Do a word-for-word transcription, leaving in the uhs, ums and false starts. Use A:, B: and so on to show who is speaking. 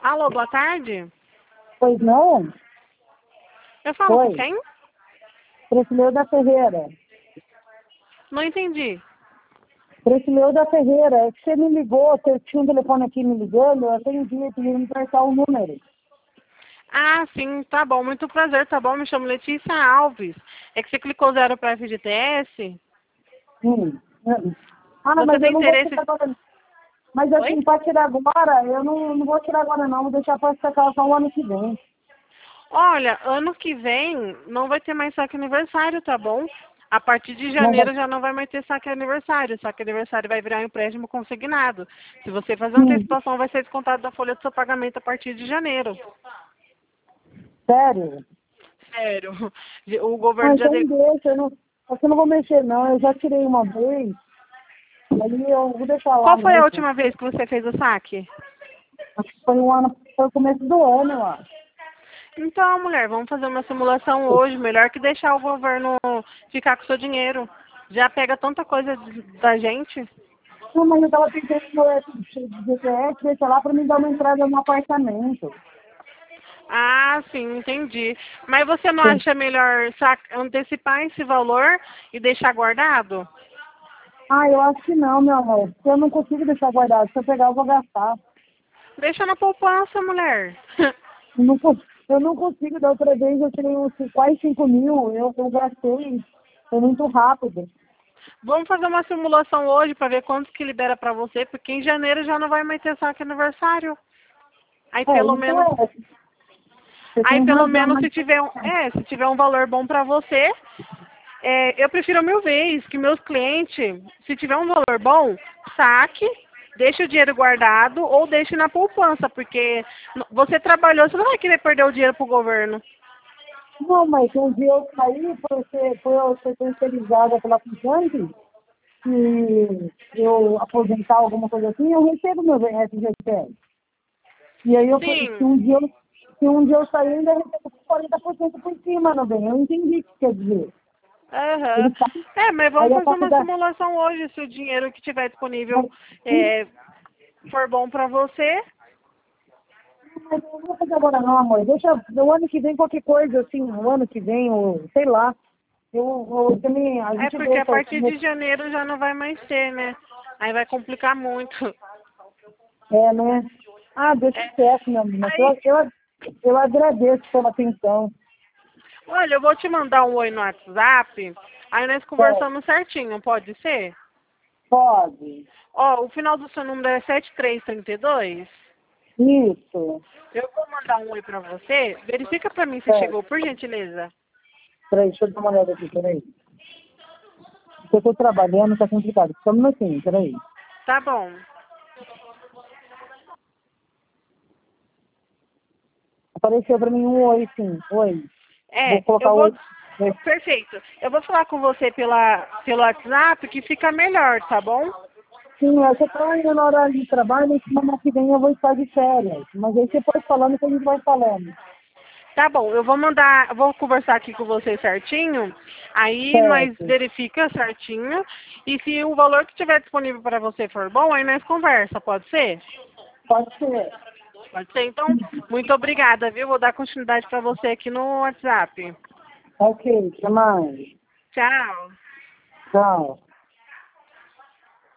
A: Alô, boa tarde.
B: Pois não?
A: Eu falo
B: Oi.
A: com quem?
B: Precileuda Ferreira.
A: Não entendi.
B: Precileuda Ferreira, é que você me ligou, você tinha um telefone aqui me ligando, eu atendi, eu queria me prestar o número.
A: Ah, sim, tá bom. Muito prazer, tá bom? Me chamo Letícia Alves. É que você clicou zero para F G T S?
B: Hum. hum. Ah,
A: Você
B: mas eu
A: tem
B: não vou
A: interesse...
B: tirar agora. Mas
A: Oi?
B: assim, para tirar agora, eu não, não vou tirar agora não, vou deixar para sacar só o ano que vem.
A: Olha, ano que vem não vai ter mais saque aniversário, tá bom? A partir de
B: Não vai...
A: janeiro já não vai mais ter saque aniversário. Saque aniversário vai virar um empréstimo consignado. Se você fazer
B: Hum.
A: antecipação, vai ser descontado da folha do seu pagamento a partir de janeiro.
B: Sério?
A: Sério. O
B: Ah,
A: governo já
B: então
A: deu...
B: deixa, eu não, acho que eu não vou mexer não, eu já tirei uma vez, aí eu vou deixar lá
A: Qual foi a
B: mesmo.
A: última vez que você fez o saque?
B: Acho que foi um ano, foi o começo do ano, eu acho.
A: Então, mulher, vamos fazer uma simulação hoje. Melhor que deixar o governo ficar com o seu dinheiro. Já pega tanta coisa da gente.
B: Não, mas eu estava pensando no G P S, deixa lá para me dar uma entrada no apartamento.
A: Ah, sim, entendi. Mas você não acha melhor sac- antecipar esse valor e deixar guardado?
B: Ah, eu acho que não, meu amor. Porque eu não consigo deixar guardado. Se eu pegar, eu vou gastar.
A: Deixa na poupança, mulher.
B: Eu não, cons- eu não consigo. Da outra vez eu tirei uns quase cinco mil. Eu, eu gastei. Foi muito rápido.
A: Vamos fazer uma simulação hoje para ver quanto que libera para você, porque em janeiro já não vai mais ter saque aniversário. Aí
B: É,
A: pelo
B: isso
A: menos,
B: é. Você
A: aí
B: tem
A: pelo
B: razão,
A: menos
B: mas.
A: se tiver um, é, se tiver um valor bom para você, é, eu prefiro mil vezes que meus clientes, se tiver um valor bom, saque, deixe o dinheiro guardado ou deixe na poupança, porque n- você trabalhou, você não vai querer perder o dinheiro pro governo.
B: Não, mas um dia eu saí por ser, por eu ser terceirizada pela Fujante e eu aposentar alguma coisa assim, eu recebo meu F G T S. E aí, eu, se
A: Sim.
B: um dia eu, se um dia eu sair, eu ainda recebo quarenta por cento por cima, meu bem. Eu entendi o que quer dizer.
A: Aham.
B: Ele tá,
A: É, mas
B: aí
A: vamos
B: a
A: fazer uma
B: faculdade...
A: simulação hoje, se o dinheiro que tiver disponível
B: Mas,
A: é, for bom para você.
B: mas eu não vou fazer agora não, amor. Deixa o ano que vem qualquer coisa, assim, o ano que vem, ou sei lá. Eu, eu também, a
A: É
B: gente
A: porque a
B: deixa...
A: partir de janeiro já não vai mais ter, né? Aí vai complicar muito.
B: É, né? Ah, deixa
A: É.
B: quieto, meu amigo.
A: Aí,
B: Eu, eu, eu agradeço pela atenção.
A: olha, eu vou te mandar um oi no WhatsApp, aí nós
B: Pode.
A: conversamos certinho, pode ser?
B: Pode.
A: Ó, o final do seu número é sete três três dois.
B: Isso.
A: Eu vou mandar um oi pra você. Verifica pra mim se
B: É.
A: chegou, por gentileza.
B: Peraí, deixa eu dar uma olhada aqui, peraí. Porque eu tô trabalhando, tá complicado. Só um minutinho, peraí.
A: Tá bom.
B: Apareceu pra mim um oi, sim. Oi. Vou
A: É, eu
B: colocar
A: vou.
B: oi. Oi.
A: Perfeito. Eu vou falar com você pela, pelo WhatsApp que fica melhor, tá bom?
B: Sim, é que eu tô indo na hora de trabalho, e semana que vem eu vou estar de férias. Mas aí você pode falando que a gente vai falando.
A: Tá bom, eu vou mandar, vou conversar aqui com você certinho, aí nós
B: Certo.
A: verifica certinho, e se o valor que estiver disponível para você for bom, aí nós conversa, pode ser?
B: Pode ser.
A: Pode ser, então, muito obrigada, viu? Vou dar continuidade para você aqui no WhatsApp.
B: Ok, até mais.
A: Tchau.
B: Tchau.